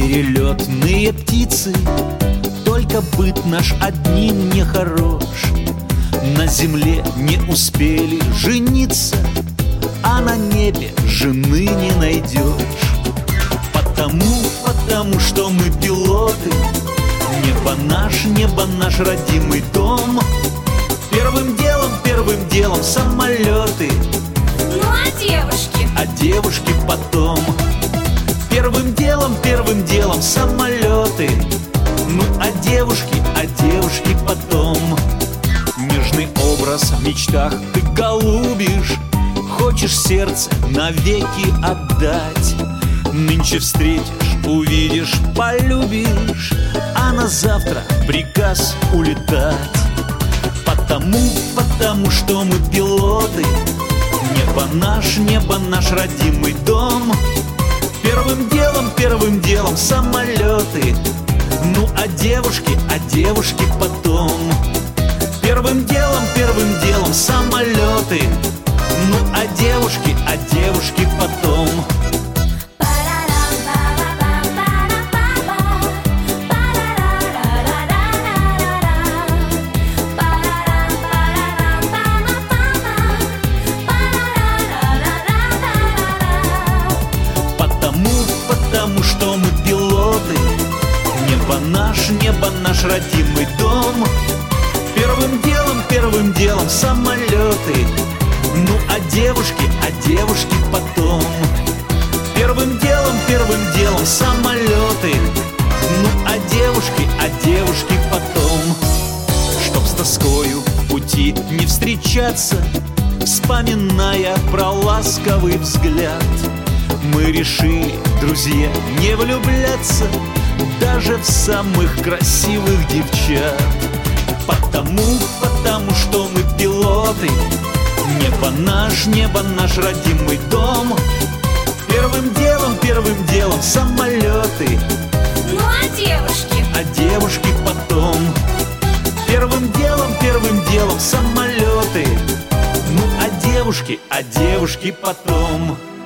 Перелетные птицы, только быт наш одним не хорош. На земле не успели жениться, а на небе жены не найдешь. Потому что мы пилоты. Небо наш родимый дом. Первым делом самолеты. Ну а девушки? А девушки потом. Первым делом самолеты. Ну а девушки потом. Нежный образ в мечтах ты голубишь. Хочешь сердце навеки отдать. Нынче встретишь, увидишь, полюбишь, а на завтра приказ улетать. Потому что мы пилоты. Небо наш родимый дом. Первым делом самолеты. Ну а девушки потом. Первым делом самолеты. Ну а девушки потом. Потому что мы пилоты. Небо наш родимый дом. Первым делом самолеты. Ну а девушки потом. Первым делом самолеты. Ну а девушки потом. Чтоб с тоскою в пути не встречаться, вспоминая про ласковый взгляд, мы решили, друзья, не влюбляться даже в самых красивых девчат. Потому что мы пилоты. Небо наш родимый дом. Первым делом самолеты. Ну а девушки потом. Первым делом самолеты. Ну а девушки потом.